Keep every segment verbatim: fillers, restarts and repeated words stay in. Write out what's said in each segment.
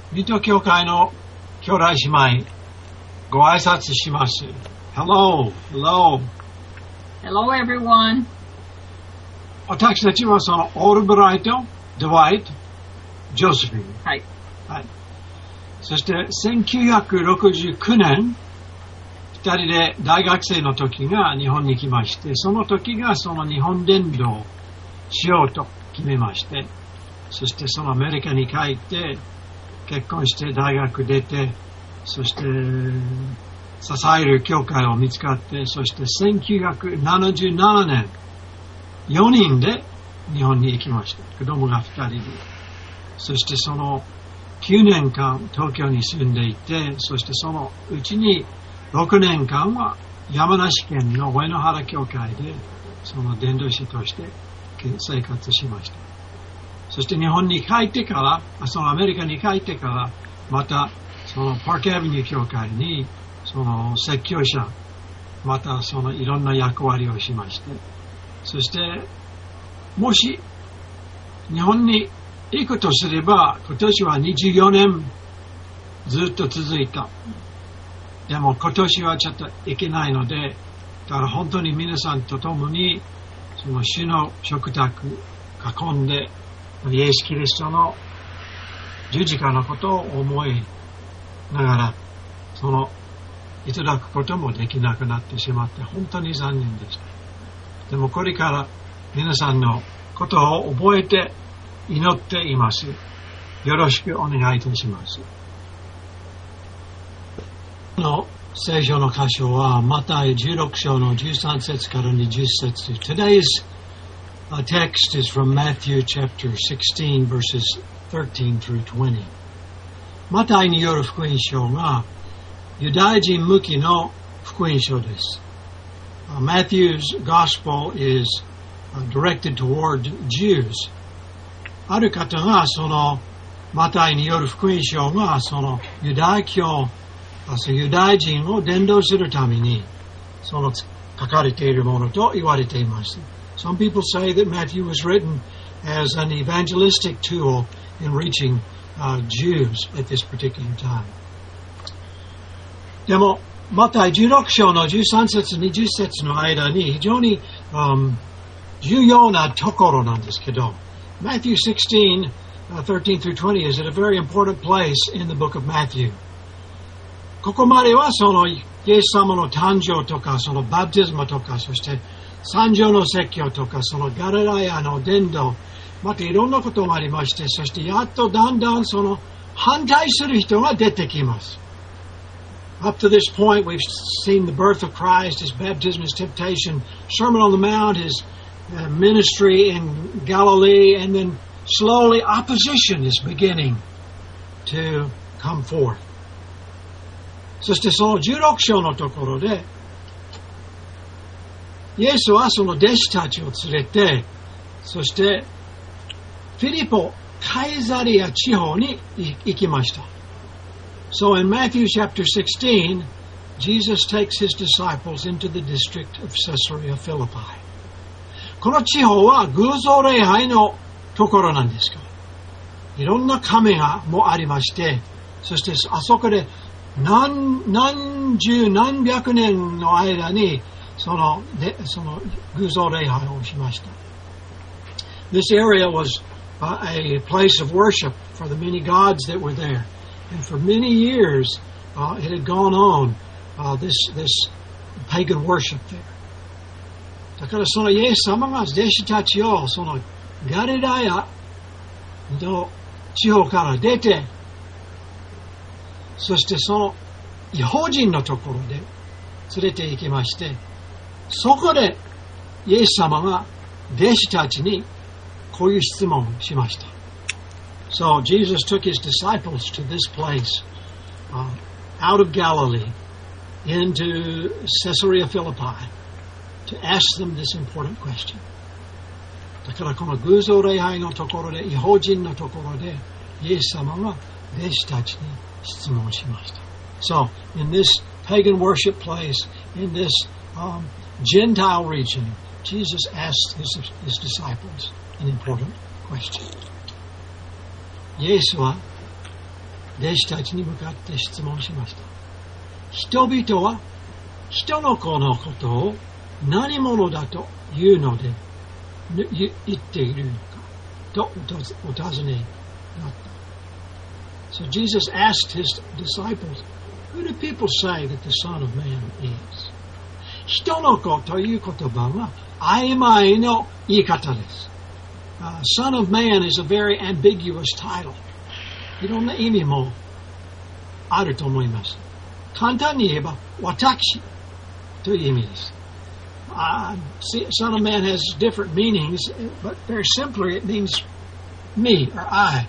水戸教会の兄弟姉妹、ご挨拶します。Hello, hello. Hello, everyone. 私たちはそのオールブライト、ドワイト、ジョセフィン。 はい。 はい。そしてせんきゅうひゃくろくじゅうきゅうねん、二人で大学生の時が日本に来まして、その時がその日本伝道しようと決めまして、そしてそのアメリカに帰って結婚して大学出て、そして支える教会を見つかって、そしてせんきゅうひゃくななじゅうななねんよにんで日本に行きました。子供がふたりで、そしてそのきゅうねんかん東京に住んでいて、そしてそのうちにろくねんかんは山梨県の上野原教会でその伝道師として生活しました。そして日本に帰ってから、そのアメリカに帰ってからまたそのパークアベニュー教会にその説教者、またそのいろんな役割をしまして、そしてもし日本に行くとすれば今年はにじゅうよねんずっと続いた。でも今年はちょっといけないので、だから本当に皆さんと共にその主の食卓囲んでイエス・キリストの十字架のことを思いながらそのいただくこともできなくなってしまって本当に残念でした。でもこれから皆さんのことを覚えて祈っています。よろしくお願いいたします。の聖書の箇所はマタイじゅうろく章のじゅうさん節からにじゅう節。Today's uh, text is from Matthew chapter sixteen verses thirteen through twenty. マタイによる福音書がユダヤ人向きの福音書です。Uh, Matthew's gospel is uh, directed toward Jews. ある方がそのマタイによる福音書がそのユダヤ教ユダヤ人を伝道するためにその書かれているものと言われています。Some people say that Matthew was written as an evangelistic tool in reaching uh, Jews at this particular time. でもマタイじゅうろく章のじゅうさん節にじゅう節の間に非常に、um, 重要なところなんですけど、Matthew sixteen, uh, thirteen through twenty is at a very important place in the book of Matthew. ここまではそのイエス様の誕生とかそのバプテスマとか、そして三条の説教とかそのガリラヤの伝道、またいろんなことがありまして、そしてやっとだんだんその反対する人が出てきます。Up to this point we've seen the birth of Christ, his baptism, his temptation, Sermon on the Mount, his uh, ministry in Galilee, and then slowly opposition is beginning to come forth.そしてそのじゅうろく章のところでイエスはその弟子たちを連れて、そしてフィリポカイザリア地方に行きました。 So in Matthew chapter sixteen, Jesus takes his disciples into the district of Caesarea Philippi. この地方は偶像礼拝のところなんですが、いろんな神がもありまして、そしてあそこで何, 何十何百年の間にそのでその偶像礼拝をしました。This area was uh, a place of worship for the many gods that were there, and for many years uh, it had gone on uh, this this pagan worship there. だからそのイエス様が弟子たちをそのガリラヤの地方から出て、そしてその異邦人のところで連れて行きまして、そこでイエス様が弟子たちにこういう質問をしました。So Jesus took his disciples to this place, uh, out of Galilee, into Caesarea Philippi, to ask them this important question. だからこの偶像礼拝のところで、異邦人のところでイエス様が弟子たちに質問しました。So, in this pagan worship place, in this um, Gentile region, Jesus asked his, his disciples an important question. イエスは弟子たちに向かって質問しました。人々は人の子のことを何者だというので言っているのかとお尋ねになった。So Jesus asked his disciples, Who do people say that the Son of Man is? 人の子という言葉は曖昧の言い方です。Uh, Son of Man is a very ambiguous title. いろんな意味もあると思います。簡単に言えば、私という意味です。Uh, Son of Man has different meanings, but very simply it means me or I.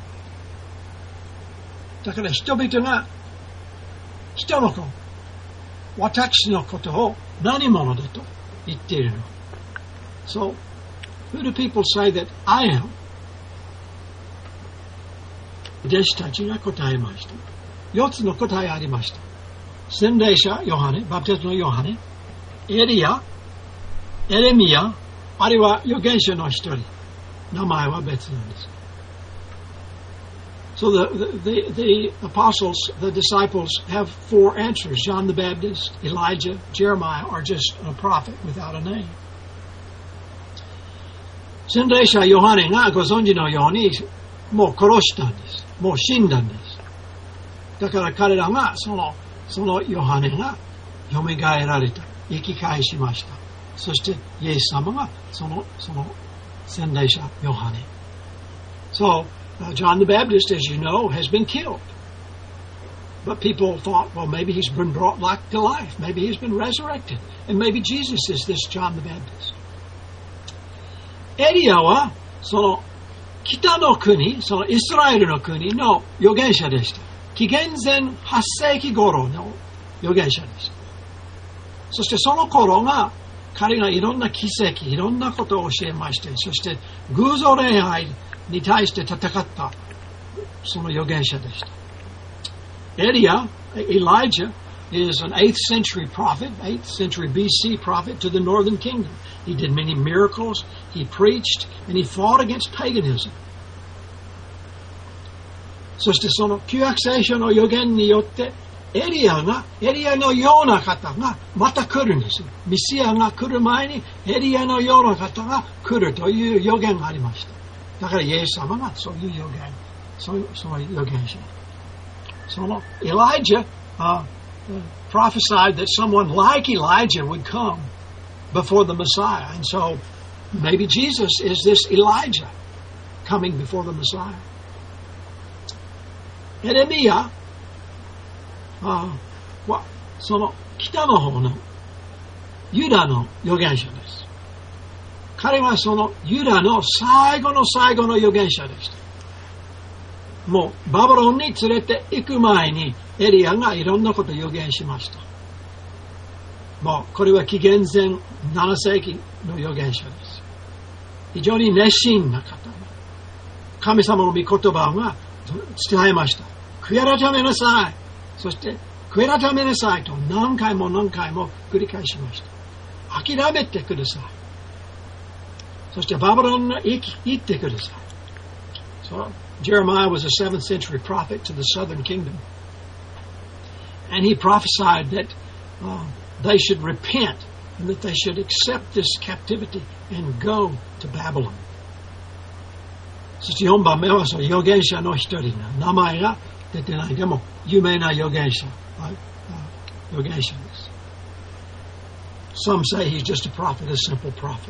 だから人々が人の子、私のことを何者だと言っているの。So, who do people say that I am? 弟子たちが答えました。四つの答えありました。洗礼者ヨハネ、バプテスマのヨハネ、エリア、エレミヤ、あるいは預言者の一人。名前は別なんです。So the, the, the apostles, the disciples have four answers. John the Baptist, Elijah, Jeremiah are just a prophet without a name. 洗礼者ヨハネがご存知のようにもう殺したんです。もう死んだんです。だから彼らがその、そのヨハネが蘇られた。生き返しました。そしてイエス様がその、その洗礼者ヨハネ。So, Uh, John the Baptist, as you know, has been killed. But people thought, well, maybe he's been brought back to life. Maybe he's been resurrected. And maybe Jesus is this John the Baptist. エリアは、その、北の国、そのイスラエルの国の預言者でした。紀元前はっ世紀頃の預言者でした。そしてその頃が、彼がいろんな奇跡、いろんなことを教えまして、そして偶像礼拝に対して戦ったその預言者でした。エリア、Elijah, is an eighth century prophet, eighth century B C prophet to the northern kingdom. He did many miracles, he preached, and he fought against paganism. そしてその旧約聖書の預言によってエリアが、エリアのような方がまた来るんです。メシアが来る前にエリアのような方が来るという預言がありました。だからイエス様がそういう預言、そういうその預言者。その Elijah uh, prophesied that someone like Elijah would come before the Messiah. And so maybe Jesus is this Elijah coming before the Messiah. エレミヤはその北の方のユダの預言者です。彼はそのユダの最後の最後の預言者でした。もうバビロンに連れて行く前にエリアがいろんなことを預言しました。もうこれは紀元前なな世紀の預言者です。非常に熱心な方。神様の御言葉が伝えました。悔い改めなさい。そして悔い改めなさいと何回も何回も繰り返しました。諦めてください。そしてバビロンに行ってください。So, Jeremiah was a seventh century prophet to the southern kingdom. And he prophesied that uh, they should repent and that they should accept this captivity and go to Babylon. そしてよんばんめはその預言者の一人が名前が出てないでも有名な預言者、預言者です。Some say he's just a prophet, a simple prophet.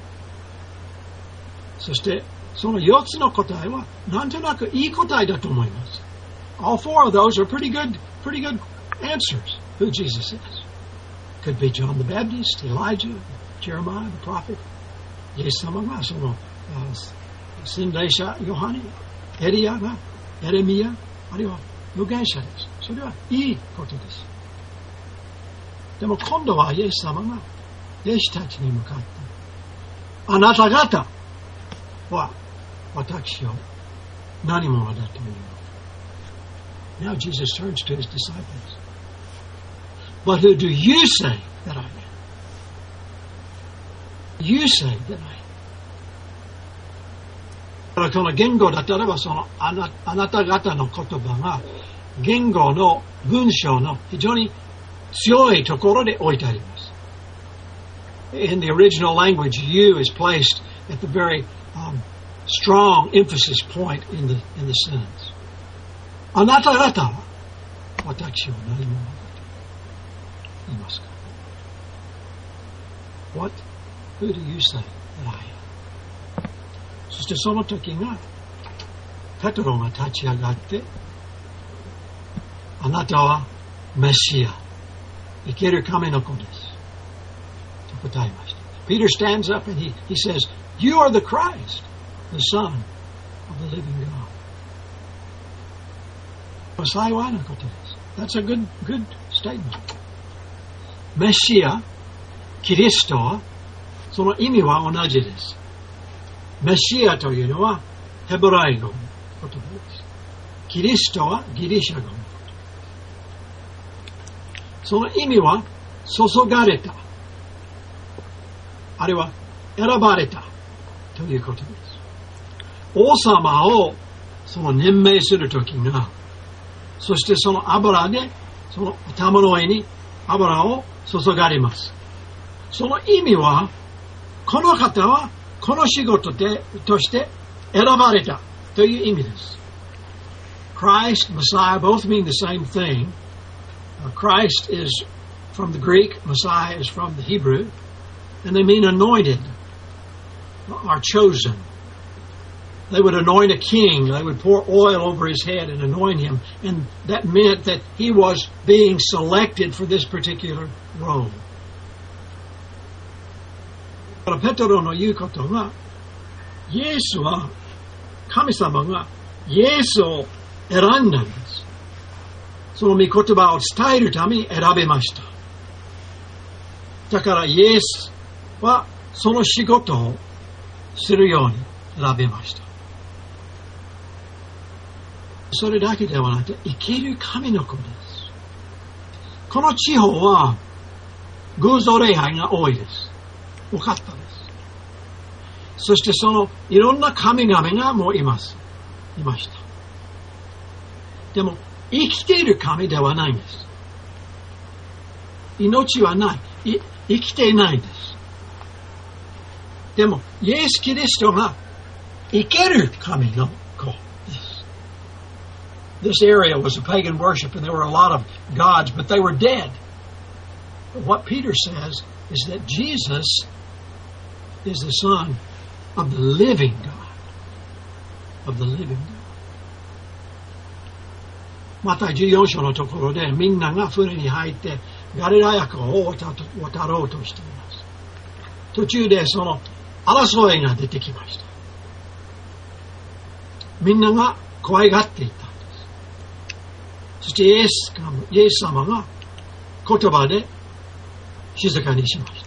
そしてそのよっつの答えはなんとなくいい答えだと思います。All four of those are pretty good, pretty good answers who Jesus is. Could be John the Baptist, Elijah, Jeremiah the prophet. イエス様がその洗礼者ヨハネ、エリアがエレミヤ、あるいは預言者です。それはいいことです。でも今度はイエス様が弟子たちに向かってあなた方は私を何者だと思うの？ Now Jesus turns to his disciples. But who do you say that I am? You say that I am. この言語だったらば、そのあな、あなた方の言葉が言語の文章の非常に強いところで置いてあります。In the original language, you is placed at the very um, strong emphasis point in the, in the sentence. あなた方は私を何者だと言いますか？ What? Who do you say that I am? そしてその時がペトロが立ち上がってあなたはメシア、生ける神の子ですと答えました。Peter stands up and he, he says, You are the Christ, the Son of the living God. 幸いなことです。That's a good, good statement. メシア、キリストはその意味は同じです。メシアというのはヘブライ語の言葉です。キリストはギリシャ語の言葉。その意味は注がれた、あるいは選ばれたということです。王様をその任命するときが、そしてその油でその頭の上に油を注がれます。その意味は、この方はこの仕事でとして選ばれたという意味です。Christ, Messiah both mean the same thing. Uh, Christ is from the Greek, Messiah is from the Hebrew, and they mean anointed, or chosen. They would anoint a king, they would pour oil over his head and anoint him, and that meant that he was being selected for this particular role. だからペトロの言うことが、イエスは、神様がイエスを選んだんです。その御言葉を伝えるために選べました。だからイエスはその仕事をするように選べました。それだけではなくて、生きる神の子です。この地方は偶像礼拝が多いです。多かったです。そしてそのいろんな神々がもういます。いました。でも生きている神ではないんです。命はない。い生きていないんです。でもイエス・キリストが生ける神の子です。This area was a pagan worship and there were a lot of gods, but they were dead. But what Peter says is that Jesus is the Son of the living God. Of the living God. またじゅうよん章のところでみんなが船に入ってガリラヤ湖を渡ろうとしています。途中でその争いが出てきました。みんなが怖がっていたんです。そしてイエス、イエス様が言葉で静かにしました。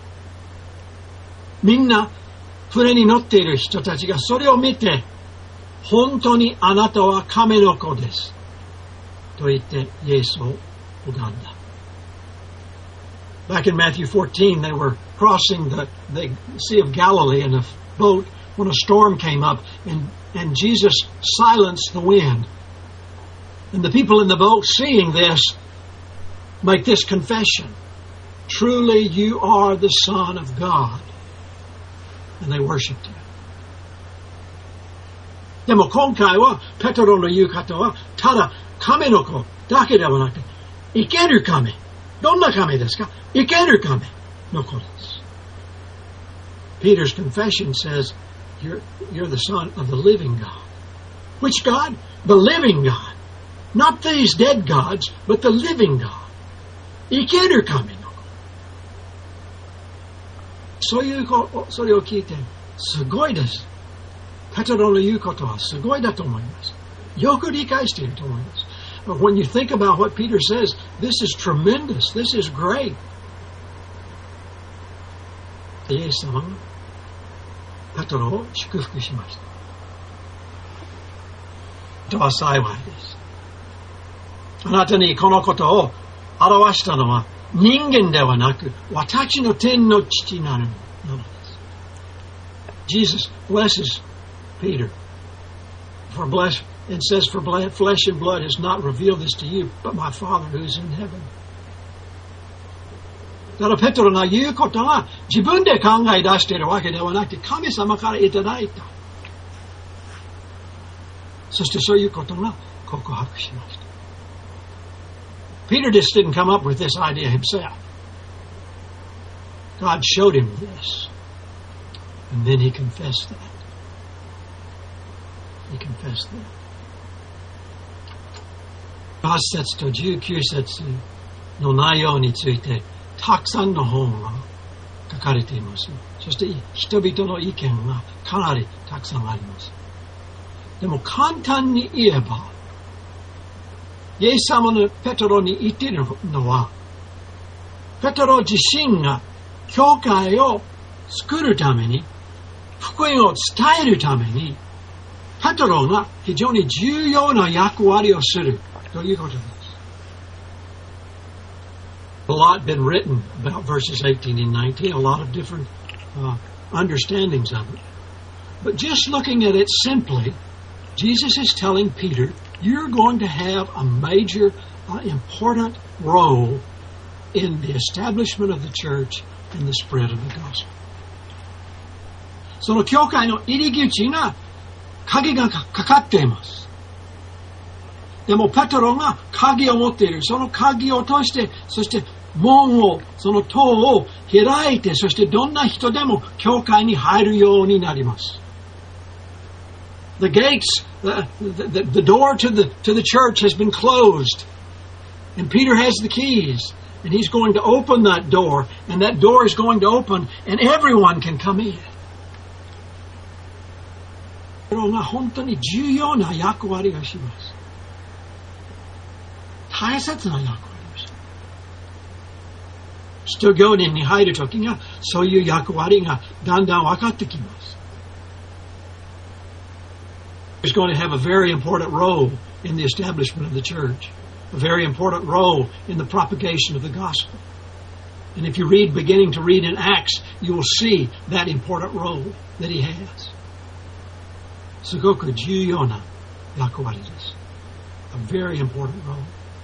みんな船に乗っている人たちがそれを見て、本当にあなたは神の子ですと言ってイエスを拝んだ。Back in Matthew fourteen, they were crossing the, the Sea of Galilee in a boat when a storm came up, and, and Jesus silenced the wind. And the people in the boat, seeing this, make this confession: Truly you are the Son of God. And they worshipped him. でも今回はペトロの言う方はただ神の子だけではなくて生ける神。どんな神ですか？生ける神の子です。Peter's confession says, you're, you're the son of the living God. Which God? The living God. Not these dead gods, but the living God. 生ける神の子。そういうそれを聞いてすごいです。ペトロの言うことはすごいだと思います。よく理解していると思います。But when you think about what Peter says, this is tremendous. This is great. イエス様がペトロを祝福しました。とは幸いです。あなたにこのことを表したのは人間ではなく私の天の父なるものです。Jesus blesses Peter. For bless, it says, for flesh and blood has not revealed this to you, but my Father who is in heaven. だからペトロが言うことは自分で考え出しているわけではなくて神様からいただいた。そしてそういうことが告白しました。Peter just didn't come up with this idea himself. God showed him this. And then he confessed that. He confessed that. はち節とじゅうきゅう節の内容についてたくさんの本が書かれています。そして人々の意見がかなりたくさんあります。でも簡単に言えば、イエス様のペトロに言っているのは、ペトロ自身が教会を作るために、福音を伝えるために、ペトロが非常に重要な役割をするということです。A lot been written about verses eighteen and nineteen, a lot of different uh, understandings of it. But just looking at it simply, Jesus is telling Peter, you're going to have a major, uh, important role in the establishment of the church and the spread of the gospel. その教会の入り口が鍵がかかっています。でもペトロが鍵を持っている。その鍵を通して、そして門を、その戸を開いて、そしてどんな人でも教会に入るようになります。The gates, the, the, the door to the, to the church has been closed. And Peter has the keys. And he's going to open that door. And that door is going to open. And everyone can come in. ペトロが本当に重要な役割をします。大切な役割をします。使徒行伝に入るときが、そういう役割がだんだん分かってきます。He's going to have a very important role in the establishment of the church, a very important role in the propagation of the gospel. And if you read, beginning to read in Acts, you will see that important role that he has. すごく重要な役割です。A very important role.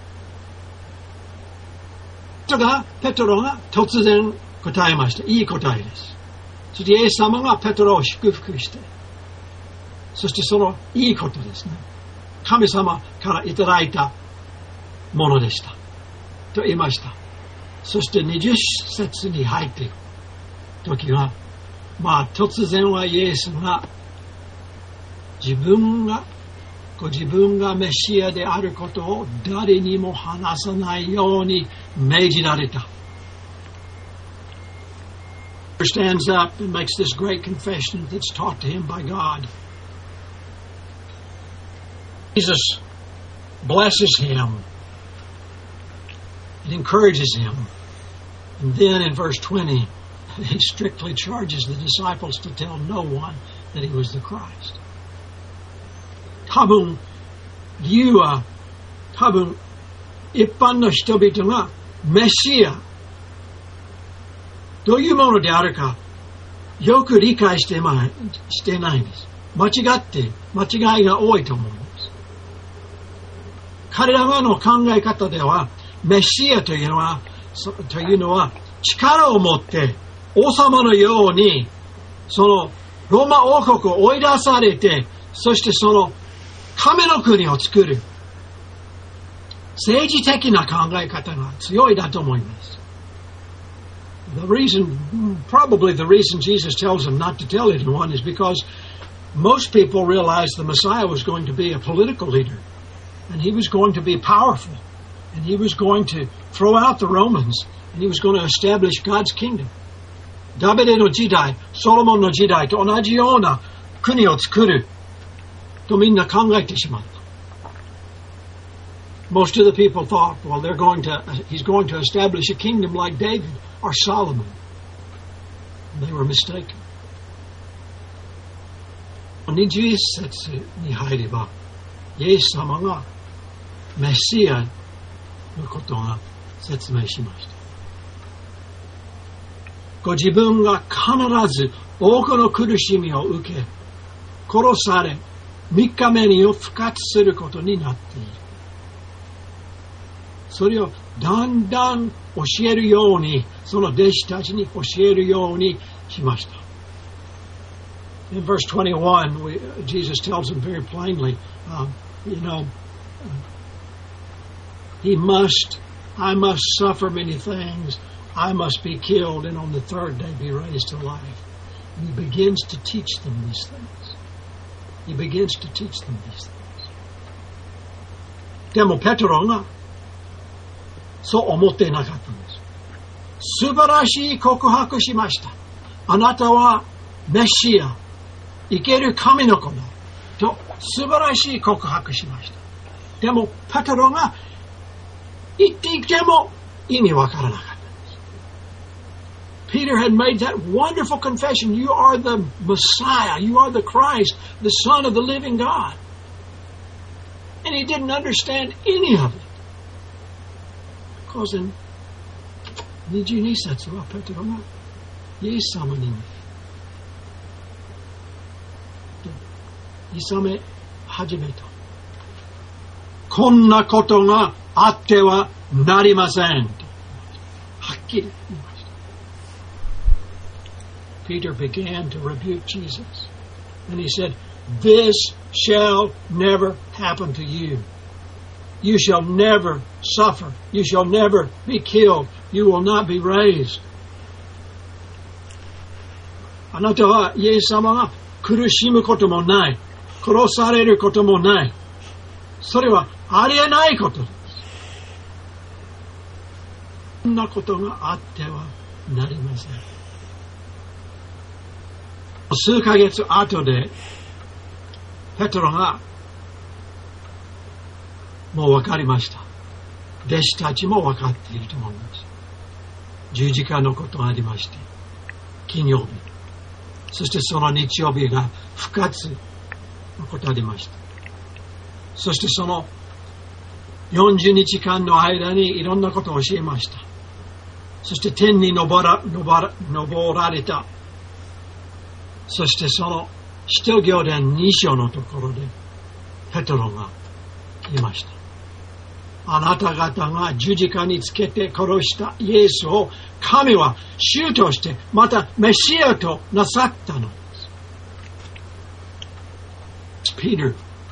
とが、ペトロが突然答えました。いい答えです。そしてイエス様がペトロを祝福して、そしてそのいいことですね。神様からいただいたものでした。と言いました。そしてにじゅっ節に入っていく時は、まあ突然はイエスが自分が、ご自分がメシアであることを誰にも話さないように命じられた。He stands up and makes this great confession that's taught to him by God. Jesus blesses him and encourages him. And then in verse twenty, he strictly charges the disciples to tell no one that he was the Christ. 多分、理由は、多分、一般の人々がメシア、どういうものであるか、よく理解してない、してないんです。間違って、間違いが多いと思うんです。彼らの考え方では、メシアというのは、というのは、力を持って、王様のように、その、ローマ王国を追い出されて、そしてその、神の国を作る。政治的な考え方が強いだと思います。The reason, probably the reason Jesus tells them not to tell anyone is because most people realized the Messiah was going to be a political leader. And he was going to be powerful. And he was going to throw out the Romans. And he was going to establish God's kingdom. ダビデの時代、ソロモンの時代と同じような国を作る。とみんな考えてしまった。Most of the people thought, well, they're going to, he's going to establish a kingdom like David or Solomon. They were mistaken. にじゅういち節に入れば、イエス様がメシアのことが説明しました。ご自分が必ず多くの苦しみを受け、 殺され、三日目に復活することになっている。それをだんだん教えるように、その弟子たちに教えるようにしました。In verse twenty-one, we, Jesus tells them very plainly, um, you know, he must, I must suffer many things. I must be killed and on the third day be raised to life. And he begins to teach them these things. He begins to teach them these things. でもペトロがそう思っていなかったんです。素晴らしい告白しました。あなたはメシア、生ける神の子だと素晴らしい告白しました。でもペトロが言っていても意味わからなかったんです。Peter had made that wonderful confession. You are the Messiah. You are the Christ, the Son of the living God. And he didn't understand any of it. Because in にじゅうに節はペトロがイエス様にいさめ始めた。こんなことがあってはなりません。はっきり言いました。Peter began to rebuke Jesus. And he said, This shall never happen to you. You shall never suffer. You shall never be killed. You will not be raised. あなたはイエス様が苦しむこともない。殺されることもない。それはありえないことです。そんなことがあってはなりません。数ヶ月後でペトロがもう分かりました。弟子たちも分かっていると思います。十字架のことがありまして、金曜日、そしてその日曜日が復活のことがありました。そしてそのよんじゅうにちかんの間にいろんなことを教えました。そして天に昇ら、昇ら、昇られた。そしてその使徒行伝に章のところでペトロが言いました。あなた方が十字架につけて殺したイエスを神は主としてまたメシアとなさったのです。Peter,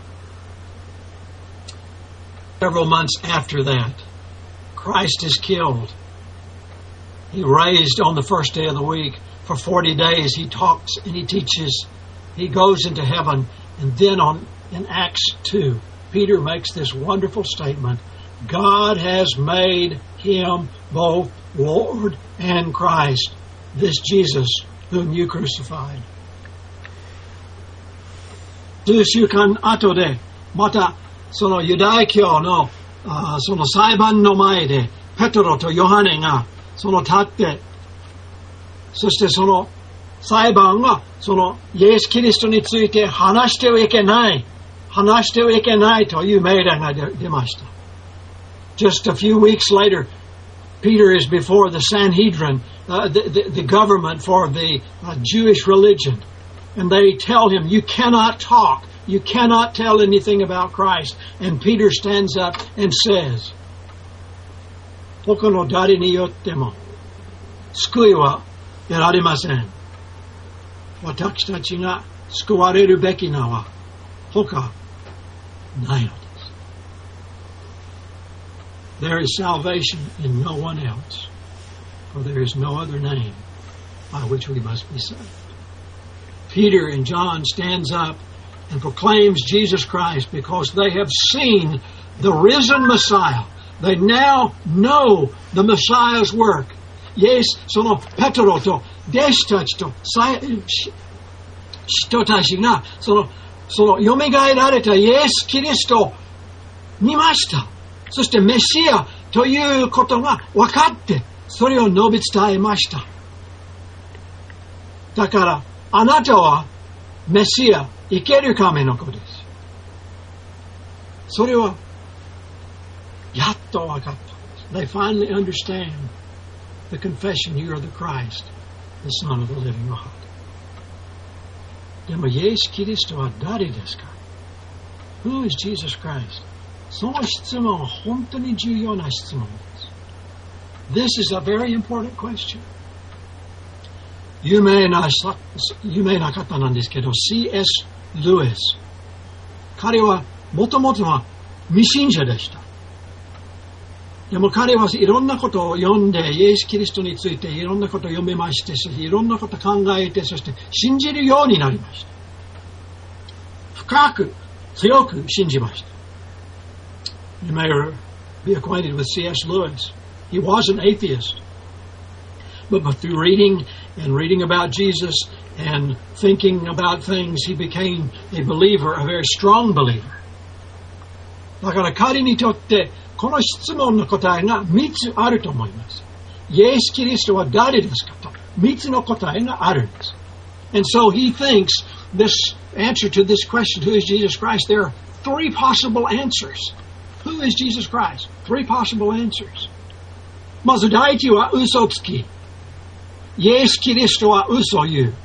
several months after that, Christ is killed. He raised on the first day of the week. For forty days he talks and he teaches. He goes into heaven. And then on in Acts two, Peter makes this wonderful statement. God has made him both Lord and Christ, this Jesus whom you crucified. 数週間後で、またそのユダヤ教のあその裁判の前で、ペトロとヨハネがその立って、そしてその裁判はそのイエス・キリストについて話してはいけない、話してはいけないという命令が出ました。Just a few weeks later, Peter is before the Sanhedrin, uh, the, the, the government for the uh, Jewish religion. And they tell him, you cannot talk. You cannot tell anything about Christ. And Peter stands up and says, 他の誰によっても救いは得られません。私たちが救われるべきのは他ないのです。There is salvation in no one else, for there is no other name by which we must be saved. Peter and John stands up and proclaims Jesus Christ because they have seen the risen Messiah. They now know the Messiah's work. Yes, そのペトロと弟子たちと人たちがそのその蘇られたイエス・キリストを見ました。そしてメシアということが分かってそれを述べ伝えました。だからあなたはメシア、生ける神の子です。それはやっと分かった。They finally understand the confession, you are the Christ, the Son of the living God. でも、イエス・キリストは誰ですか？ Who is Jesus Christ? その質問は本当に重要な質問です。This is a very important question. 有名な、有名な方なんですけど、シーエス ルイス。彼はもともとは未信者でした。でも彼はいろんなことを読んで、イエス・キリストについていろんなことを読みまして、いろんなことを考えて、そして信じるようになりました。深く、強く信じました。You may be acquainted with C S Lewis. He was an atheist. But through reading and reading about Jesus and thinking about things, he became a believer, a very strong believer. だから彼にとって、この質問の答えがみっつあると思います。イエス・キリストは誰ですかとみっつの答えがあるんです。And so he thinks this answer to this question, who is Jesus Christ, there are three possible answers. Who is Jesus Christ? Three possible answers. まず第一は嘘つき。イエス・キリストは嘘を言う。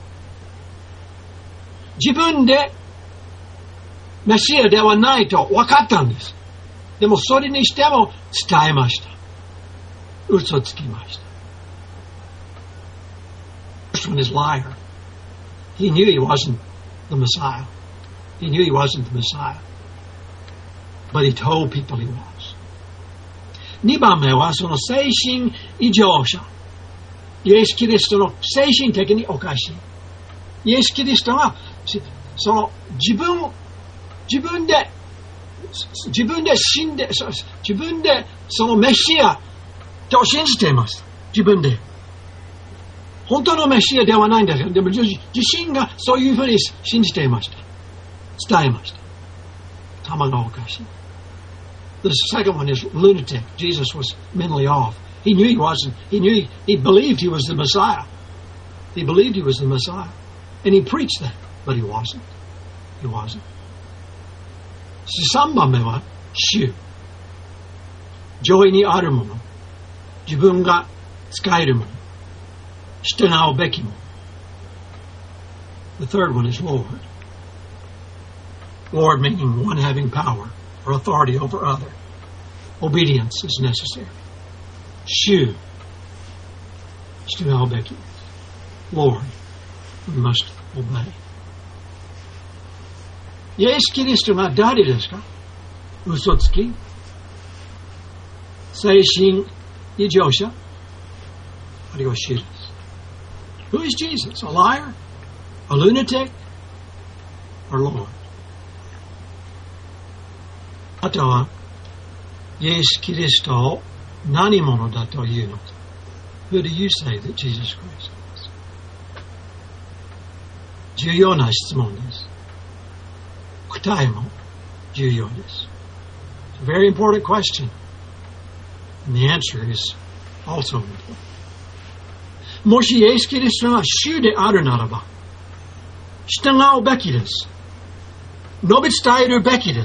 自分でメシアではないと分かったんです。でもそれにしても伝えました。嘘つきました。First one is liar. He knew he wasn't the Messiah. He knew he wasn't the Messiah. But he told people he was. 二番目はその精神異常者。イエス・キリストの精神的におかしい。イエス・キリストはその自分、自分で自分で死んで、自分でそのメシアと信じています。自分で。本当のメシアではないんですよ。でも自身がそういうふうに信じていました。伝えました。頭がおかしい。The second one is lunatic. Jesus was mentally off. He knew he wasn't. He knew he, he believed he was the Messiah. He believed he was the Messiah. And he preached that. But he wasn't. He wasn't. 三番目は主。上位にあるもの。自分が使えるもの。従うべきもの。The third one is Lord. Lord meaning one having power or authority over other. Obedience is necessary. 主。従うべき。Lord. We must obey. イエス・キリストが誰ですか？嘘つき、精神異常者、あるいは主です。Who is Jesus? A liar? A lunatic? Or Lord? あとは、イエス・キリストを何者だというのか。Who do you say that Jesus Christ is? 重要な質問です。答えも重要です。It's a very important question. And the answer is also important. もしイエス・キリストが主であるならば、従うべきです。述べ伝えるべきです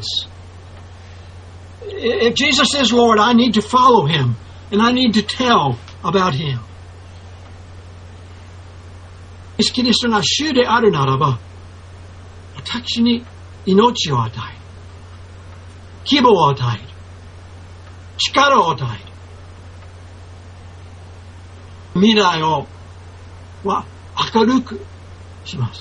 。If Jesus is Lord, I need to follow him, and I need to tell about him. イエス・キリストが主であるならば、私に命を与える。希望を与える。力を与える。未来をは明るくします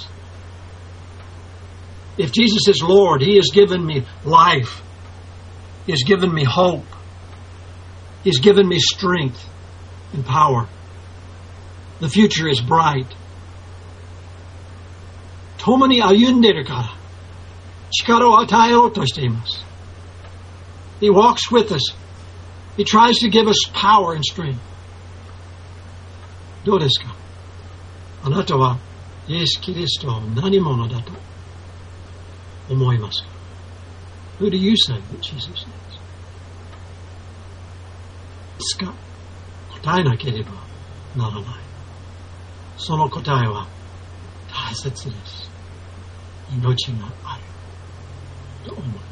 。If Jesus is Lord, He has given me life. He has given me hope. He has given me strength and power. The future is bright. 共に歩んでいるから力を与えようとしています。He walks with us. He tries to give us power and strength. どうですか？あなたはイエス・キリストを何者だと思いますか？ Who do you say that Jesus is? いつか答えなければならない。その答えは大切です。命があると思います。